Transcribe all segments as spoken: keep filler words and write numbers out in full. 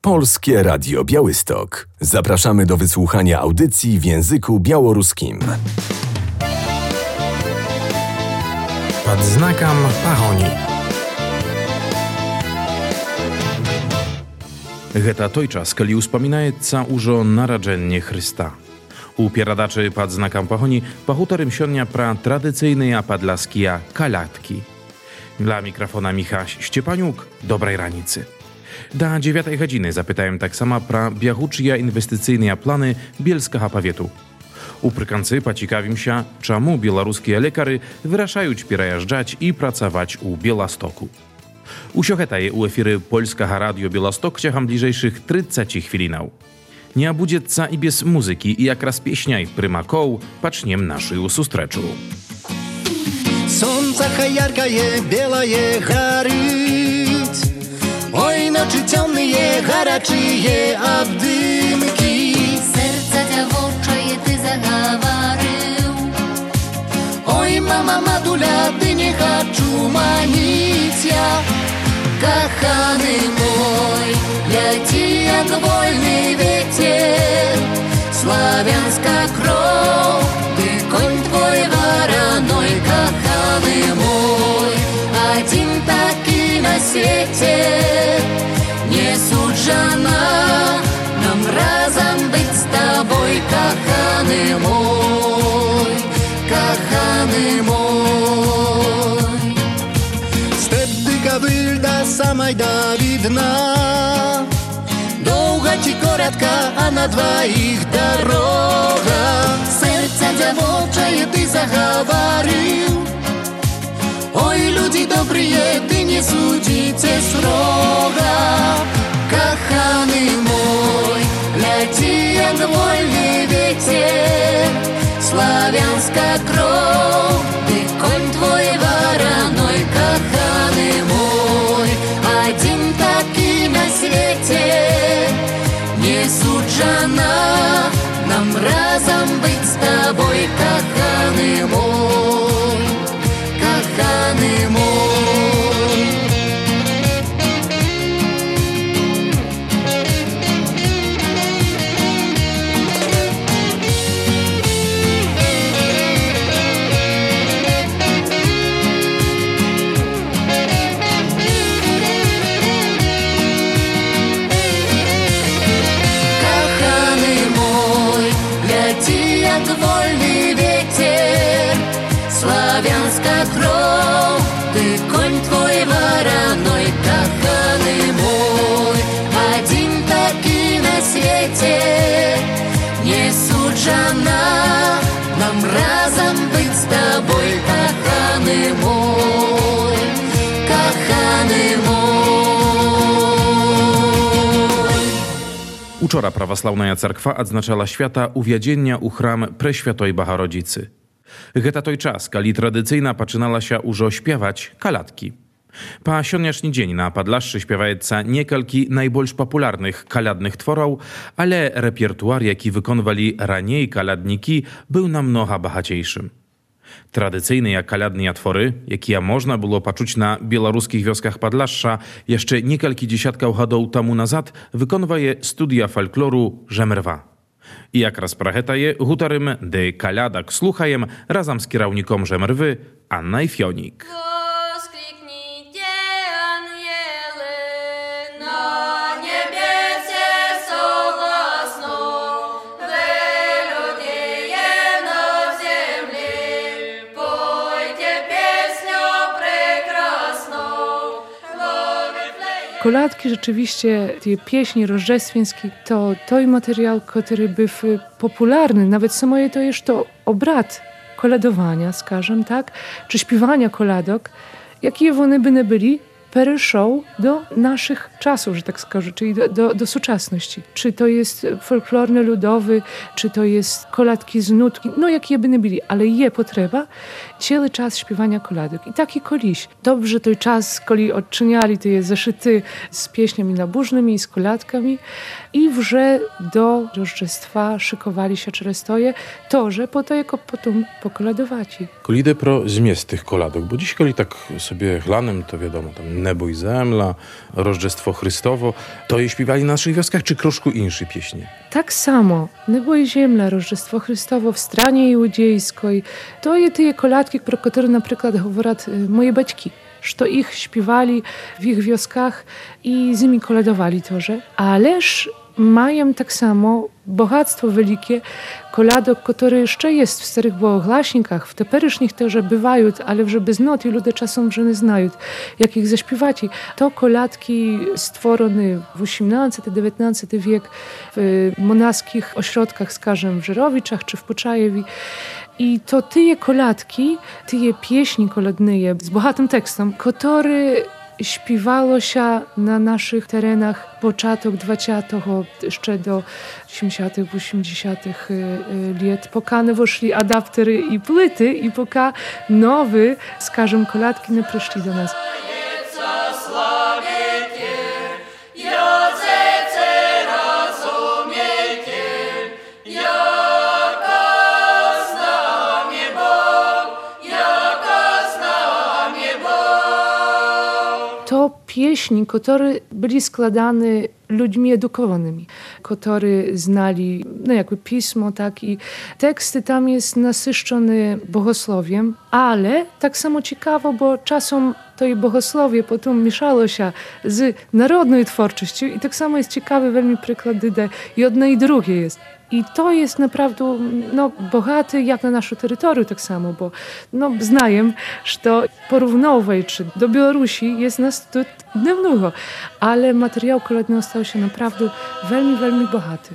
Polskie Radio Białystok. Zapraszamy do wysłuchania audycji w języku białoruskim. Pod znakом pagoni. Гэта той час, калі ўспамінаецца ўжо нараджэнне Хрыста. У перадачы пад знакам пагоні пагутарым сёння пра традыцыйныя падляскія калядкі. Dla mikrofona Michał Szczepaniuk. Dobrej ranicy. Da dziewiątej godziny zapytałem tak samo pra bieguczia inwestycyjne plany Bielskiego Pawietu. Uprykанцы pacikawim się, czemu białoruskie lekary wyraszają przyjeżdżać i pracować u Bielastoku. Usio hetaje u efiry Polskiego Radio Białystok ciecham bliżejszych trzydzieści chwilinał. Nie obudzieca i bez muzyki i jak raz pieśniaj pryma koł, paczniem naszej sustreczu. Солнце яркое, белое горит. Ой, ночи темные, горячие обдымки. Сердце девочее ты заговорил. Ой, мама, матуля, ты не хочу манить я. Каханый мой, лети, как вольный ветер. Славянская кровь, ты конь твой вороной, каханый мой. Один таки на свете, не суджена нам разом быть с тобой, каханый мой, каханый мой. Степдыка выльда самой до видна. Долго чи коротко, а на двоих дорога. Сердце девочее ты заговорил. Ой, люди добрые, ты не судите строго. Каханый мой, лети, как вольный ветер. Славянская кровь, ты конь твой вороной, каханый мой. Один таки на свете, не суджена нам разом быть с тобой, каханый мой, каханый мой. Вольный ветер, славянская кровь, ты конь твой вороной, каханый мой. Один таки на свете, не суджена нам разом быть с тобой, каханый мой, каханый мой. Учора prawosławna cerkwa odznaczała świata uwiadzienia u chram Preświatoj Bohorodzicy. Гэта той час, kali tradycyjna poczynała się użo śpiewać kaladki. Pa sioniaszny dzień na Podlaszczy śpiewajeca niekalki najbolj popularnych kaladnych tworów, ale repertuar, jaki wykonywali raniej kaladniki, był namnoga bohaciejszym. Tradycyjne kaladne twory, jakie można było poczuć na białoruskich wioskach Podlasza jeszcze niekalki dziesiątkach lat temu nazad, wykonywa je studia folkloru Żemerwa. I jak raz prachetaje, hutarym de kaladak słuchajem razem z kierownikom Żemerwy Anna i Fionik. Koladki rzeczywiście, te pieśni rożdżestwienskie, to той materiał, który był popularny, nawet samo to jest to obrad koladowania, skażem, tak, czy śpiewania koladok, jakie one by nie byli, перейшов do naszych czasów, że tak skażę, czyli do, do, do współczesności. Czy to jest folklorny ludowy, czy to jest koladki z nutki, no jakie by nie byli, ale je potrzeba cały czas śpiewania koladek. I taki koliś. Dobrze to czas, kiedy odczyniali te zeszyty z pieśniami nabożnymi i z koladkami i wrze do rożdżestwa szykowali się через toje, to, że po to jako potem pokoladowaci. Kolidę pro zmiest tych koladok, bo dziś, kiedy tak sobie chlanem, to wiadomo, tam Nebo i Zemla, Rożdżestwo Chrystowo. To je śpiewali na naszych wioskach, czy troszkę insze pieśni? Tak samo. Nebo i Ziemla, Rożdżestwo Chrystowo w Stranie Iudziejskiej. To je te koladki, про które na przykład говорят moje baćki. Że ich śpiewali w ich wioskach i z nimi koledowali тоже. Ależ mają tak samo bogactwo wielkie koladok, które jeszcze jest w starych bogoglaśnikach, w teperysznych też bywają, ale вже bez not i ludzie czasem вже не знають, jak ich zaśpiewać. To koladki stworzone w osiemnasty-dziewiętnasty wiek w monaskich ośrodkach, skażem w Żerowiczach czy w Poczajewi. I to tyje koladki, tyje pieśni koladnyje z bogatym tekstem, który śpiewało się na naszych terenach początek dwudziestego jeszcze do siedemdziesiątych, osiemdziesiątych lat, pokane weszli adaptery i płyty i poka nowy, skażem koladki nie przyszli do nas. To pieśni, które byli składane ludźmi edukowanymi, którzy znali no jakby pismo, tak i teksty tam jest nasyszczone bogosłowiem, ale tak samo ciekawo, bo czasem to i bogosłowie potem mieszało się z narodną twórczością i tak samo jest ciekawy veľmi przykład, gdy jedno i drugie jest. I to jest naprawdę no, bogaty jak na nasze terytorium tak samo, bo no, znajem, że porównować do Białorusi jest nas tu niedużo, ale materiał koledny stał się naprawdę veľmi, veľmi bogaty.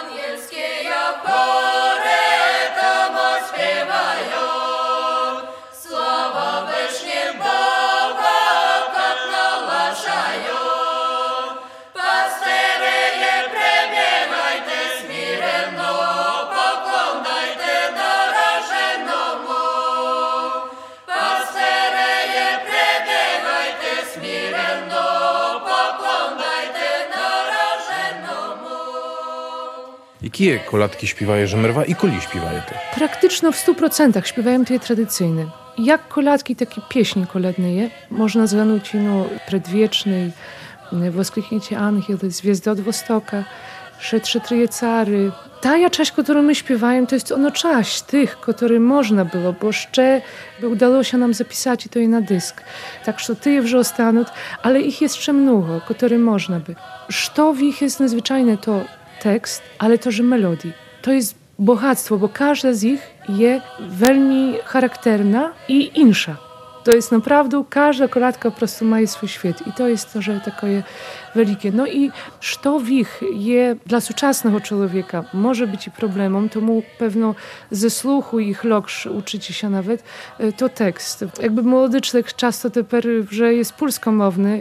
Jakie koladki śpiewają Żemerwa i koli śpiewają te? Praktycznie w stu procentach śpiewają te tradycyjne. Jak koladki, takie pieśni koledne. Można zganąć no, predwiecznej, Woskliknięcie Angiel, Zwiezdy od Wostoka, Szetrze Tryje Cary. Ta część, którą my śpiewamy, to jest ono część tych, które można było, bo jeszcze udało się nam zapisać i to i na dysk. Tak, że ty już ostaną, ale ich jest jeszcze mnogo, które można by. Co w ich jest nadzwyczajne, to tekst, ale to, że melodii. To jest bogactwo, bo każda z nich jest veľmi charakterna i insza. To jest naprawdę, każda koladka po prostu ma swój świat i to jest to, że takie wielkie. No i co w ich jest dla współczesnego człowieka może być i problemem, to mu pewno ze słuchu ich loksz uczycie się nawet, to tekst. Jakby młody człowiek często teper, że jest polskomowny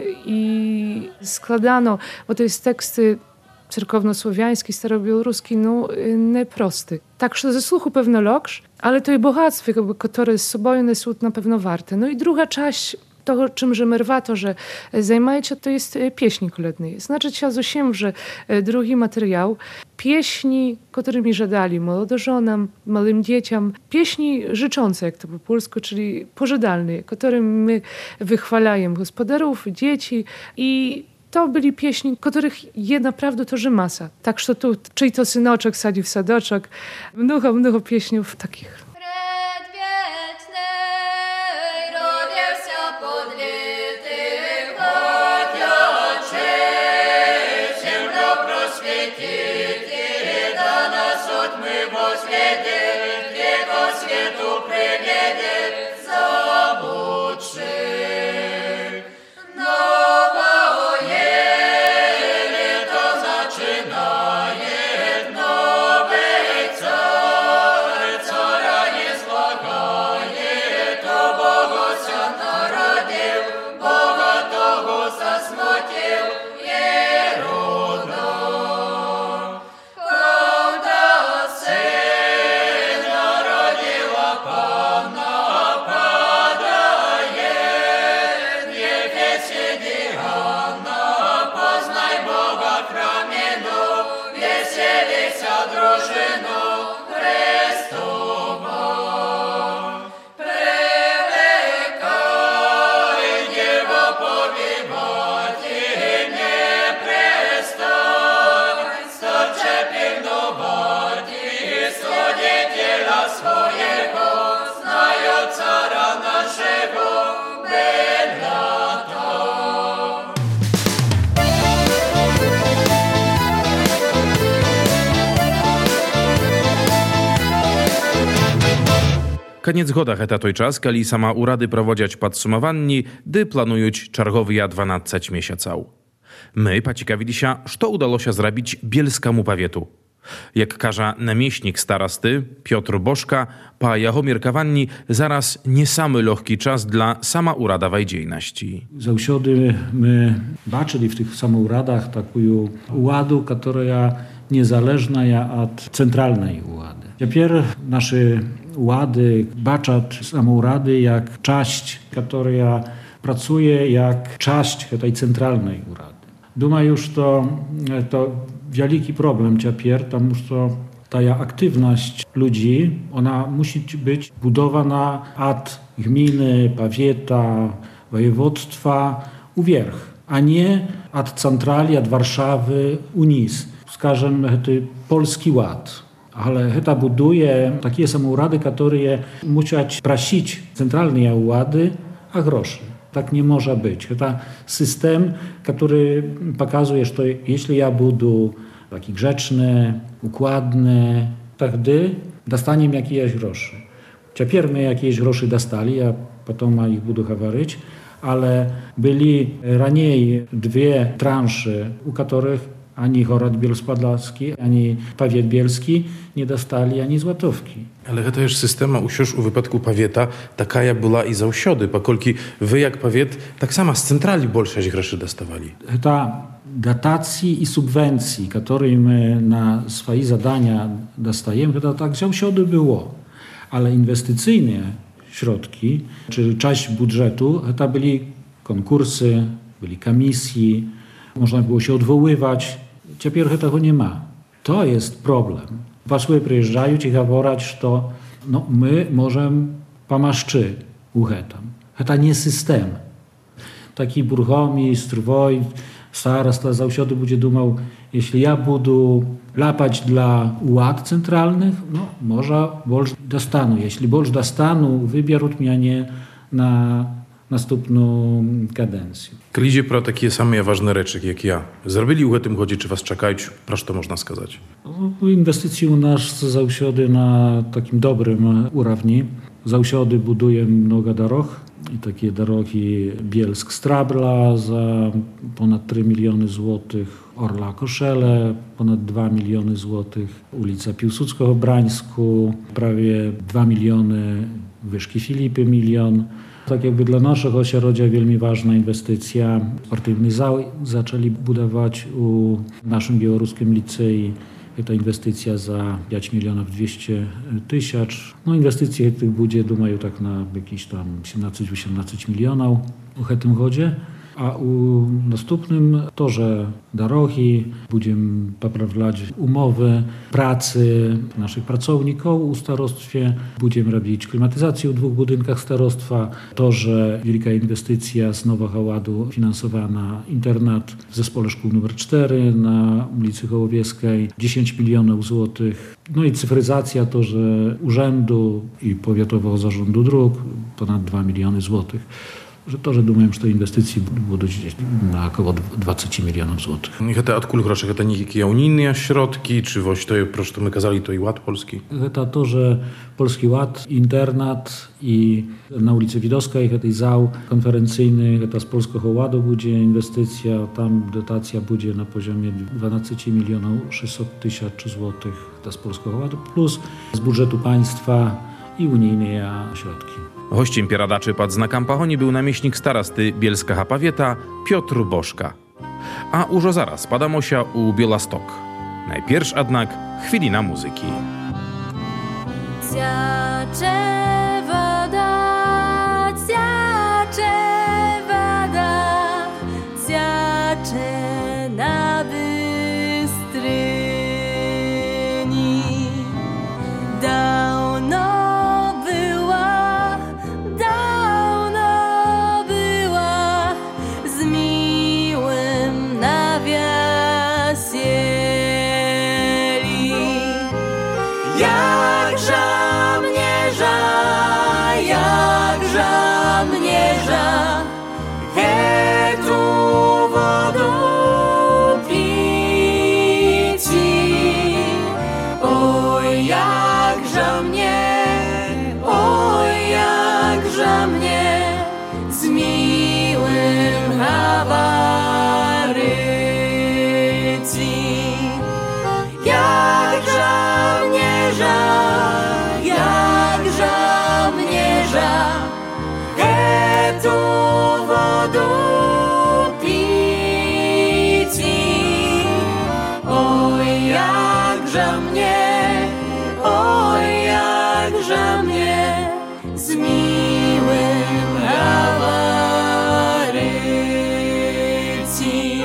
i składano, bo to jest teksty cerkownosłowiański, starobiałoruski, no nieprosty. Także ze słuchu pewno loksz, ale to i bogactwo, które z sobą są na pewno warte. No i druga część toho, czym Żemerwa to, że zajmujecie, to jest pieśni kolednej. Znaczy się z osiem, że drugi materiał, pieśni, którymi żadali młodożonam, małym dzieciom, pieśni życzące, jak to po polsku, czyli pożydalne, którym my wychwalajemy gospodarów, dzieci i to byli pieśni, których je naprawdę to, że masa. Tak, że tu, czyj to synoczek sadzi w sadoczek, mnogo, mnogo pieśniów takich. Powiem Koniec goda heta toj czas, kali sama urady prowadziać podsumowanni, dy planują czargowy ja dwanaście miesięcał. My pociekawili się, co udało się zrobić bielskiemu powietu. Jak każe namieśnik starosty Piotr Boszka, po jego mierkowanni zaraz nie samy lehki czas dla sama uradawej dziejności. Zawsiody my baczyli w tych samouradach taką uładu, która niezależna od centralnej ułady. Teraz nasze ułady baczat samourady jak część, która pracuje jak część tej centralnej urady. Duma już to, to wielki problem teraz, tam już to ta aktywność ludzi, ona musi być budowana od gminy, powiata, województwa u wierch, a nie od centrali, od Warszawy uniz. Skażem, to polski ład. Ale to buduje takie samourady, które muszą prosić centralne ułady o groszy. Tak nie może być. To system, który pokazuje, że jeśli ja będę taki grzeczny, układny, wtedy dostaniemy jakieś groszy. Teraz my jakieś groszy dostali, a potem ma ich budu hawaryć, ale byli raniej dwie transze, u których ani Horad Bielsk-Podlaski, ani Powiat Bielski nie dostali ani złotówki. Ale to już systema usiąż u wypadku powieta taka była i zawsiody, pokolki wy jak powiet tak samo z centrali bolsześć groszy dostawali. Ta dotacji i subwencji, które my na swoje zadania dostajemy, to tak zawsiody było. Ale inwestycyjne środki, czy część budżetu, to byli konkursy, byli komisje, można było się odwoływać. Teraz tego nie ma. To jest problem. Posły przyjeżdżają i mówią, że no, my możemy pomaszczy uchetam. To nie system. Taki burgomistrz, wójt, starosta zawsze będzie dumał, jeśli ja będę lapać dla uład centralnych, no może bolż dostaną. Jeśli bolż dostaną, wybiorą mnie na następną kadencję. Klidzie pro takie same ważne rzeczy jak ja. Zrobili u tym chodzi, czy was czekają, proszę to można skazać. Inwestycje u nas zawsiody na takim dobrym urawni. Zawsiody buduje mnogo dróg i takie drogi Bielsk-Strabla za ponad trzy miliony złotych, Orla-Koszele ponad dwa miliony złotych, ulica Piłsudskiego-Brańsku prawie dwa miliony, Wyszki Filipy milion. Tak jakby dla naszego ośrodka wielmi ważna inwestycja. Sportywny zał zaczęli budować u naszym białoruskim licei. To inwestycja za pięć milionów dwieście tysięcy. No inwestycje tych będzie, dumają tak na jakieś tam siedemnaście osiemnaście milionów w tym godzie. A u następnym torze drogi będziemy poprawiać umowy pracy naszych pracowników u starostwie. Będziemy robić klimatyzację w dwóch budynkach starostwa. To, że wielka inwestycja z Nowego Ładu finansowana internat w zespole szkół numer cztery na ulicy Hołowieskiej, dziesięć milionów złotych. No i cyfryzacja, to, że urzędu i powiatowego zarządu dróg ponad dwa miliony złotych. Że to, że думаем, że te inwestycje będą na około dwadzieścia milionów złotych. I to od kul groszy, to nie jakieś unijne środki, czy woś to, proszę, to my kazali, to i Ład Polski? To to, że Polski Ład, internat i na ulicy Widowskiej, to zał konferencyjny, to z Polskiego Ładu będzie inwestycja, tam dotacja będzie na poziomie dwanaście milionów sześćset tysięcy złotych to z Polskiego Ładu, plus z budżetu państwa i unijne środki. Gościem pieradaczy pod znakam pachoni był namieśnik starosty Bielska Powieta Piotr Boszka. A użo zaraz padamosia u Bielastok. Najpierw jednak chwilina muzyki. Ciacze woda, ciacze woda, ciacze na Bystryni. Dawno jakże mnie żal. jakże mnie, oj, jakże mnie z miłym Awarycji.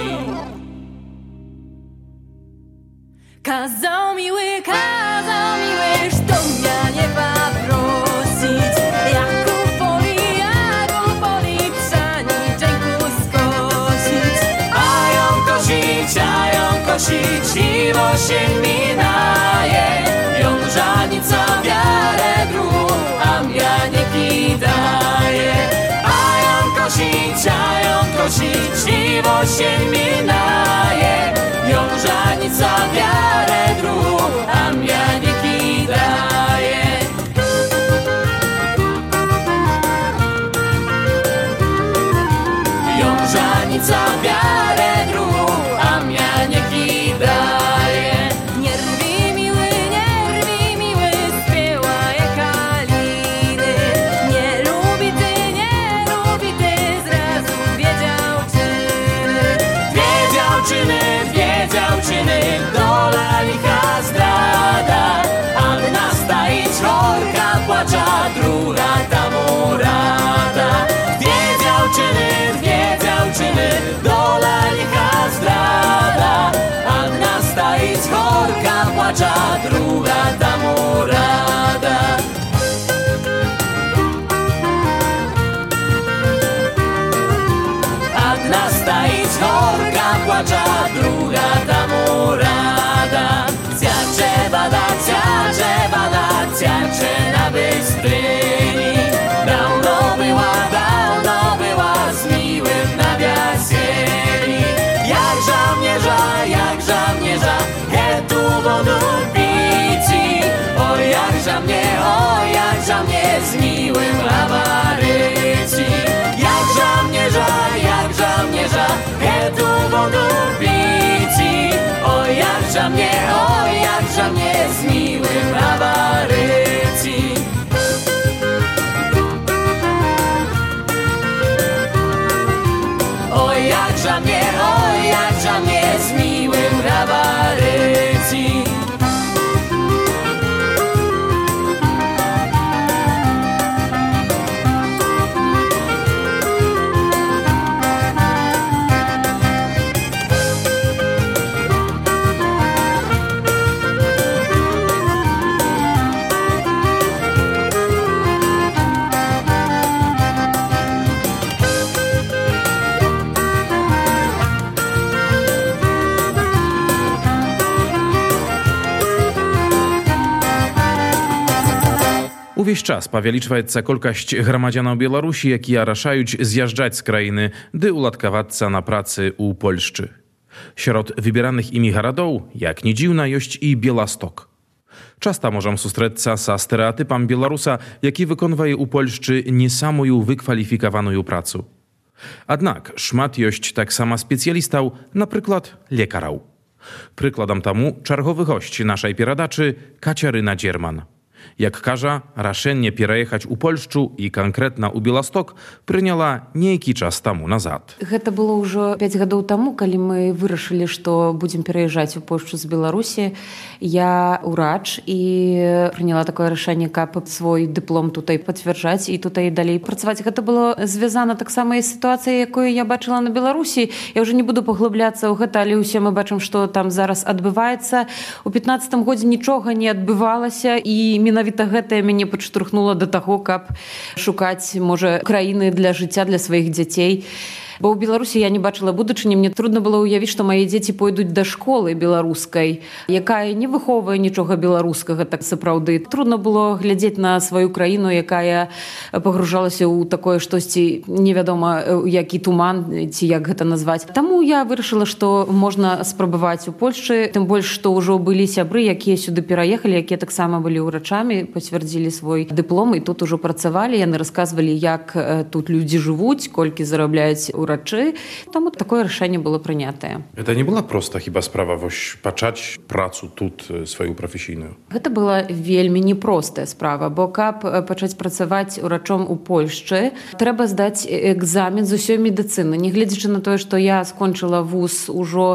Kazał miły, kazał miły, što mnie nie poprosić, jak u poli, jak u poli pszeniczynku skosić. A ją kosić, a ją kosić i w osień minaje, ją żanica wiarę dru, a mnie nie kidaje. A ją kosić, a ją kosić i w osień minaje, ją żanica wiarę dru, a mnie nie kidaje. Ją żanica wiarę dru, a mnie nie kidaje. Nie rwi miły, nie rwi miły, śpiewa jak kaliny. Nie lubi ty, nie lubi ty, zrazu dwie dziewczyny. Dwie dziewczyny, dwie dziewczyny, dola licha zdrada. Jedna staić chorka płacza, druga tam urada. Dwie dziewczyny, dwie dziewczyny, dola licha zdrada. Jedna staić chorka płacza, druga tam urada. Jedna staić chorka płacza, druga tam urada. Ciacze wada, ciacze wada, ciacze na Bystryni. Dawno była, dawno była z miłym na wiasieli. Jak żołnierza, jak żołnierza, tu wodę pici. O jakże mnie, o jakże mnie z miłym Awarycji. Jak żołnierza, jak żołnierza, tu wodę pici. O jakże mnie, o jakże mnie z miłym Awarycji. O jakże mnie, o jakże mnie z miłym Awarycji. Увесь час павялічваецца колькасць грамадзянаў Беларусі, якія рашаюць з'язджаць з краіны ды уладкавацца на працы ў Польшчы. Сярод выбіраных імі гарадоў, як ні дзіўна, ёсць і Беласток. Часта можам сустрэцца са стэрэатыпам беларуса, які выконвае ў Польшчы не самую выкваліфікаваную працу. Аднак шмат ёсць таксама спецыялістаў, напрыклад, лекараў. Прыкладам таму чарговы госць нашай перадачы Кацярына Дзерман. Як кажа, рашэнне пераехаць у Польшчу і канкрэтна ў Беласток прыняла нейкі час таму назад. Гэта было ўжо пяць гадоў таму, калі мы вырашылі, што будзем пераязджаць у Польшчу з Беларусі. Я ўрач і прыняла такое рашэнне, каб свой дыплом тутай пацвярджаць і тутай далей працаваць. Гэта было звязана таксама і з сітуацыяй, якую я бачыла на Беларусі. Я ўжо не буду паглыбляцца ў гэта, але ўсе мы бачым, што там зараз адбываецца. У пятнаццатым годзе нічога не адбывалася, і менавіта гэтае мяне падштурхнула да таго, каб шукаць, можа, краіны для жыцця для сваіх дзяцей. Бо ў Беларусі я не бачыла будучыні, мне трудно было ўявіць, што мае дзеці пойдуць да школы беларускай, якая не выхоўвае нічога беларускага, так сапраўды. Трудно было глядзець на сваю краіну, якая пагружалася ў такое штосьці, невядома, які туман, ці як гэта назваць. Таму я вырашыла, што можна спрабаваць у Польшчы, тым больш, што ўжо былі сябры, якія сюды пераехалі, якія таксама былі ўрачамі, пацвярдзілі свой дыплом і тут ужо працавалі. Яны расказвалі, як тут людзі жывуць, колькі зарабляюць у урачы. Таму такое рашэнне было прынятае. Гэта не была проста хіба справа вось пачаць працу тут э, сваю прафесійную. Гэта была вельмі непростая справа, бо каб пачаць працаваць урачом у Польшчы, трэба здаць экзамен з усёй медыцыны. Нягледзячы на тое, што я скончыла вуз ужо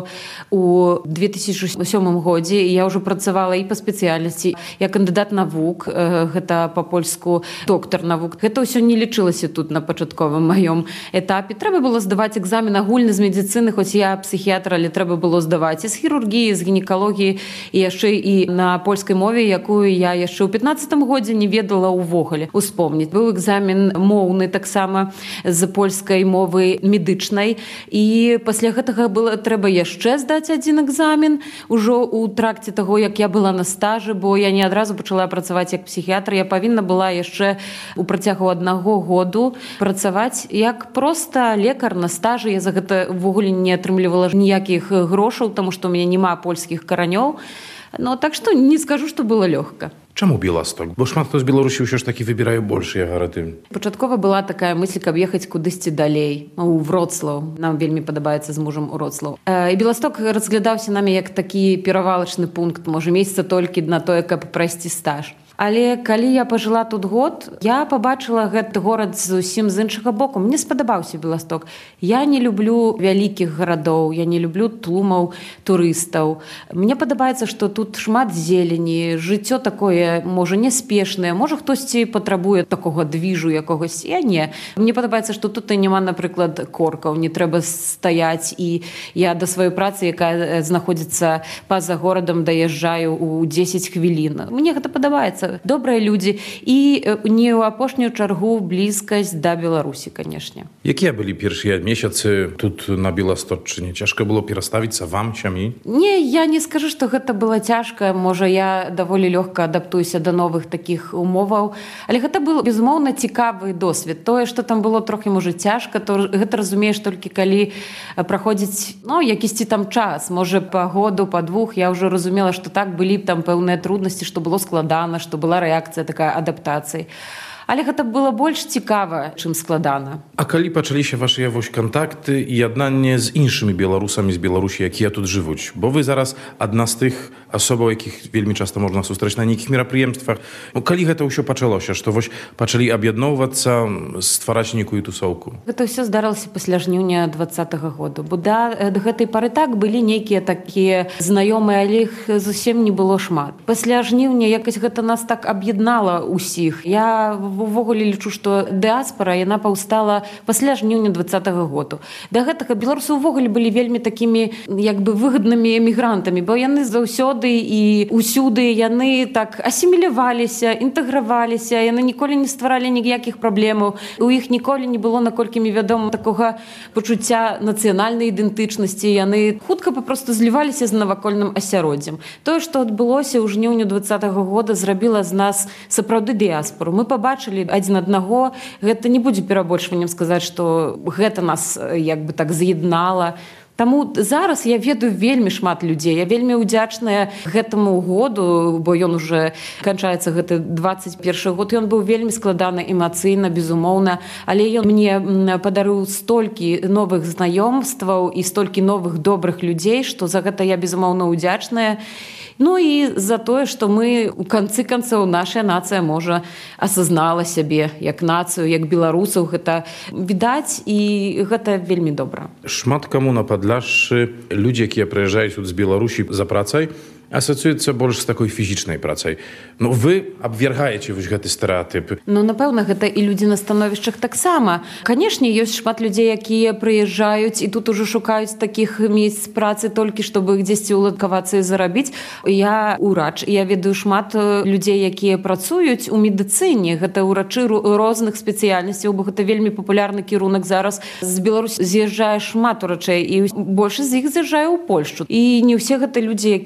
у две тысячы сёмым годзе, і я ўжо працавала і па спецыяльнасці, я кандыдат навук, гэта па-польску доктар навук. Гэта ўсё не лічылася тут на пачатковым маём этапе. Трэба было здаваць экзамен агульны з медыцыны, хоць я псіхіятр, але трэба было здаваць і з хірургіі, з гінекалогіі, і яшчэ і на польскай мове, якую я яшчэ ў пятнаццатым годзе не ведала ўвогуле успомніць. Быў экзамен моўны таксама з польскай мовы медычнай, і пасля гэтага было трэба яшчэ здаць адзін экзамен ужо ў тракце таго, як я была на стажы, бо я не адразу пачала працаваць як псіхіятр, я павінна была яшчэ у працягу аднаго году працаваць як проста лекар на стажы. Я за гэта ўвогуле не атрымлівала ніякіх грошаў, таму што ў мяне няма польскіх каранёў. Ну, так што не скажу, што было лёгка. Чаму Беласток? Бо шмат хто з Беларусі ўсё ж такі выбірае большыя гарады. Пачаткова была такая мысль, каб ехаць кудысьці далей, у Вроцлаў. Нам вельмі падабаецца з мужам Вроцлаў. І Беласток разглядаўся намі як такі перавалачны пункт, можа, месяца толькі на тое, каб прайсці стаж. Але калі я пажыла тут год, я пабачыла гэты горад зусім з іншага боку. Мне спадабаўся Беласток. Я не люблю вялікіх гарадоў, я не люблю тлумаў турыстаў. Мне падабаецца, што тут шмат зелені, жыццё такое, можа, няспешнае, можа, хтосьці патрабуе такога двіжу якогось. Я не. Мне падабаецца, што тут і няма, напрыклад, коркаў, не трэба стаяць, і я да сваёй працы, якая знаходзіцца па-за горадам, даязджаю ў дзесяць хвілін. Мне гэта падабаецца. Добрыя людзі і не ў апошнюю чаргу блізкасць да Беларусі, канешне. Якія былі першыя месяцы тут на Беласточчыне? Цяжка было пераставіцца вам, сям'і? Не, я не скажу, што гэта было цяжка. Можа, я даволі лёгка адаптуюся да новых такіх умоваў. Але гэта был, безумоўна, цікавы досвед. Тое, што там было трохі, можа, цяжка, то гэта разумееш толькі калі праходзіць, ну, якісьці там час. Можа, па году, па двух я ўжо разумела, што так былі там пэўныя труднасці, што было складана, што была рэакцыя такая адаптацыі. Але гэта было больш цікава, чым складана. А калі пачаліся вашыя вось кантакты і яднанне з іншымі беларусамі з Беларусі, якія тут жывуць? Бо вы зараз адна з тых асобаў, якіх вельмі часта можна сустрэць на нейкіх мерапрыемствах. Ну, калі гэта ўсё пачалося, што вось пачалі аб'ядноўвацца, ствараць нейкую тусоўку? Гэта ўсё здарылася пасля жніўня двадцатага году. Бо да гэтай пары так былі нейкія такія знаёмыя, але іх зусім не было шмат. Пасля жніўня якось гэта нас так аб'яднала ўсіх. Я увогуле лічу, што дыаспара, яна паўстала пасля жніўня двадцатага году. Да гэтага беларусы ўвогуле былі вельмі такімі як бы выгаднымі эмігрантамі, бо яны заўсёды і ўсюды яны так асіміляваліся, інтэграваліся, яны ніколі не стваралі ніякіх праблемаў. У іх ніколі не было, наколькі мне вядома, такога пачуцця нацыянальнай ідэнтычнасці. Яны хутка папросту зліваліся з навакольным асяроддзем. Тое, што адбылося ў жніўню двадцатага года, зрабіла з нас сапраўды дыаспору. Мы пабачылі адзін аднаго. Гэта не будзе перабольшваннем сказаць, што гэта нас як бы так з'яднала. Таму зараз я ведаю вельмі шмат людзей. Я вельмі ўдзячная гэтаму году, бо ён уже канчаецца гэты двадцаць першы год. Ён быў вельмі складаны эмацыйна, безумоўна, але ён мне падарыў столькі новых знаёмстваў і столькі новых добрых людзей, што за гэта я безумоўна ўдзячная. Ну і за тое, што мы у канцы канцоў нашая нацыя можа асазнала сябе як нацыю, як беларусаў. Гэта відаць і гэта вельмі добра. Шмат каму на Падляшшы людзі, якія прыязджаюць тут з Беларусі за працай, асацыюецца больш з такой фізічнай працай. Ну, вы абвергаеце вось гэты стэрэатып. Ну, напэўна, гэта і людзі на становішчах таксама. Канешне, ёсць шмат людзей, якія прыязджаюць і тут ужо шукаюць такіх месц працы толькі, чтобы дзесьці ўладкавацца і зарабіць. Я ўрач, і я ведаю шмат людзей, якія працуюць у медыцыне. Гэта ўрачы розных спецыяльнасцяў, бо гэта вельмі папулярны кірунак зараз. З Беларусі з'язджае шмат урачэй, і большасць з іх з'язджае ў Польшчу. І не ўсе гэта людзі, якія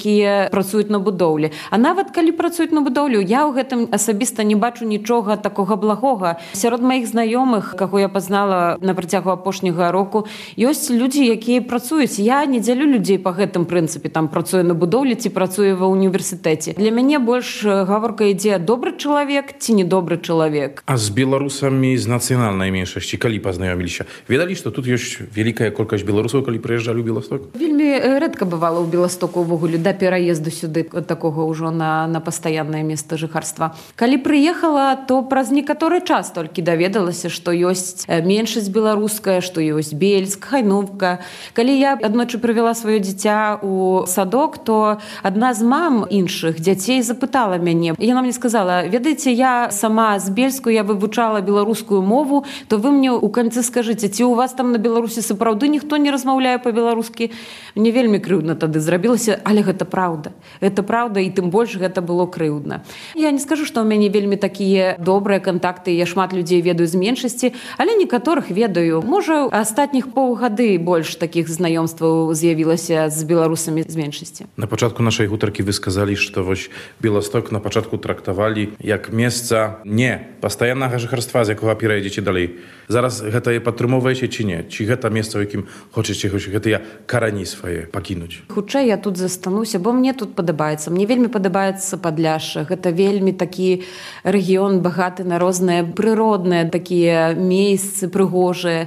працуюць на будоўлі. А нават калі працуюць на будоўлю, я ў гэтым асабіста не бачу нічога такога благога. Сярод маіх знаёмых, каго я пазнала на працягу апошняга року, ёсць людзі, якія працуюць. Я не дзялю людзей па гэтым прынцыпе, там працуе на будоўлі ці працуе ва універсітэце. Для мяне больш гаворка ідзе добры чалавек ці недобры чалавек. А з беларусамі з нацыянальнай меншасці калі пазнаёміліся? Ведалі, што тут ёсць вялікая колькасць беларусаў, калі прыязджалі ў Беласток? Вельмі рэдка бывала ў Беластоку ўвогуле да пераезду сюды такога ўжо на, на пастаяннае месца жыхарства. Калі прыехала, то праз некаторы час толькі даведалася, што ёсць меншасць беларуская, што ёсць Бельск, Хайнówka. Калі я аднойчы прывяла сваё дзіця ў садок, то адна з мам іншых дзяцей запытала мяне. Яна мне сказала: ведаеце, я сама з Бельску, я вывучала беларускую мову, то вы мне ў канцы скажыце, ці ў вас там на Беларусі сапраўды ніхто не размаўляе па-беларускі? Мне вельмі крыўдна тады зрабілася, але гэта праўда. Гэта праўда, і тым больш гэта было крыўдна. Я не скажу, што ў мяне вельмі такія добрыя кантакты, я шмат людзей ведаю з меншасці, але некаторых ведаю. Можа, астатніх паўгады больш такіх знаёмстваў з'явілася з беларусамі з меншасці. На пачатку нашай гутаркі вы сказалі, што вось Беласток на пачатку трактавалі як месца не пастаяннага жыхарства, з якога пераедзеце далей. Зараз гэта падтрымоўваеце ці не? Ці гэта месца, у якім хочаце гэтыя карані свае пакінуць? Хутчэй я тут застануся, бо мне тут падабаецца. Мне вельмі падабаецца Падляшша. Гэта вельмі такі рэгіён багаты на розныя прыродныя такія месцы прыгожыя.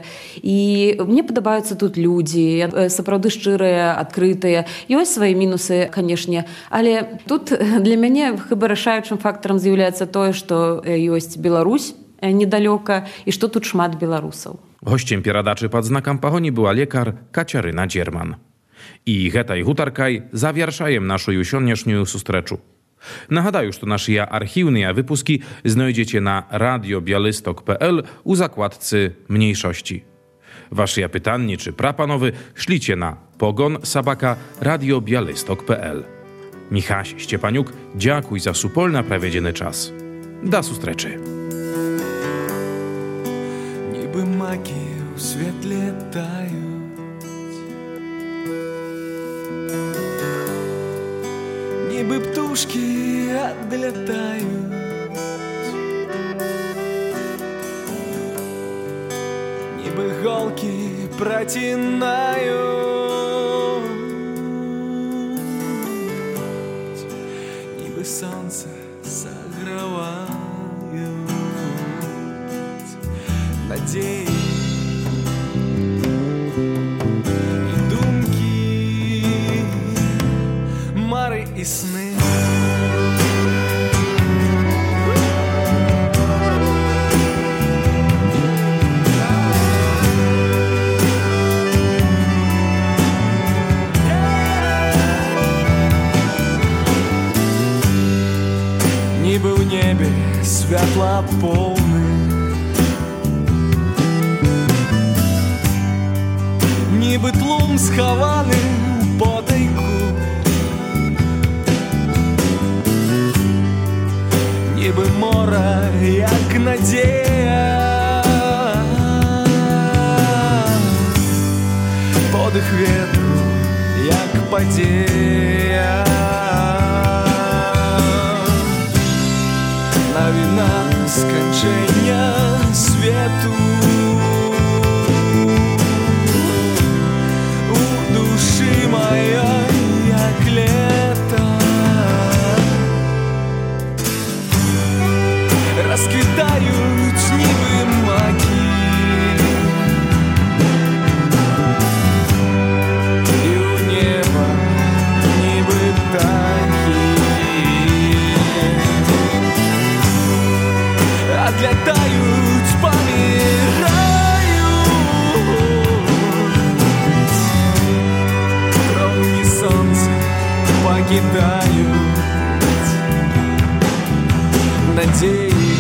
І мне падабаюцца тут людзі, сапраўды шчырыя, адкрытыя. Ёсць свае мінусы, канешне, але тут для мяне хіба рашаючым фактарам з'яўляецца тое, што ёсць Беларусь недалёка і што тут шмат беларусаў. Госцем перадачы пад знакам пагоні była лекар Кацярына Дзерман. І гэтай гутаркай завяршаем нашу сённяшнюю сустрэчу. Нагадаю, што нашыя архіўныя выпускі знойдзеце на радiobialystok kropka p l у закладцы «Mniejszości». Wasze pytanie czy prapanowy szlicie na pogon sabaka radiobialystok kropka p l. Michaś Szczepaniuk, dziękuj za supolna prawiedziony czas. Da sustreczy. Niby макі ў свет летаюць, нібы птушкі адлятаюць, нібы голкі працінаюць, нібы сонца саграваюць надзеі і думкі, мары і сны. Нібы ў небе святла поўны, нібы тлум схаваны ў потайку, нібы мора, як надзея, подых ветру, як падзея, навіна сканчэння свету. Моя, як лето, расквітаюць нібы макі, і ў неба нібы птахі адлятаюць, паміраюць, солнце покидают надеюсь.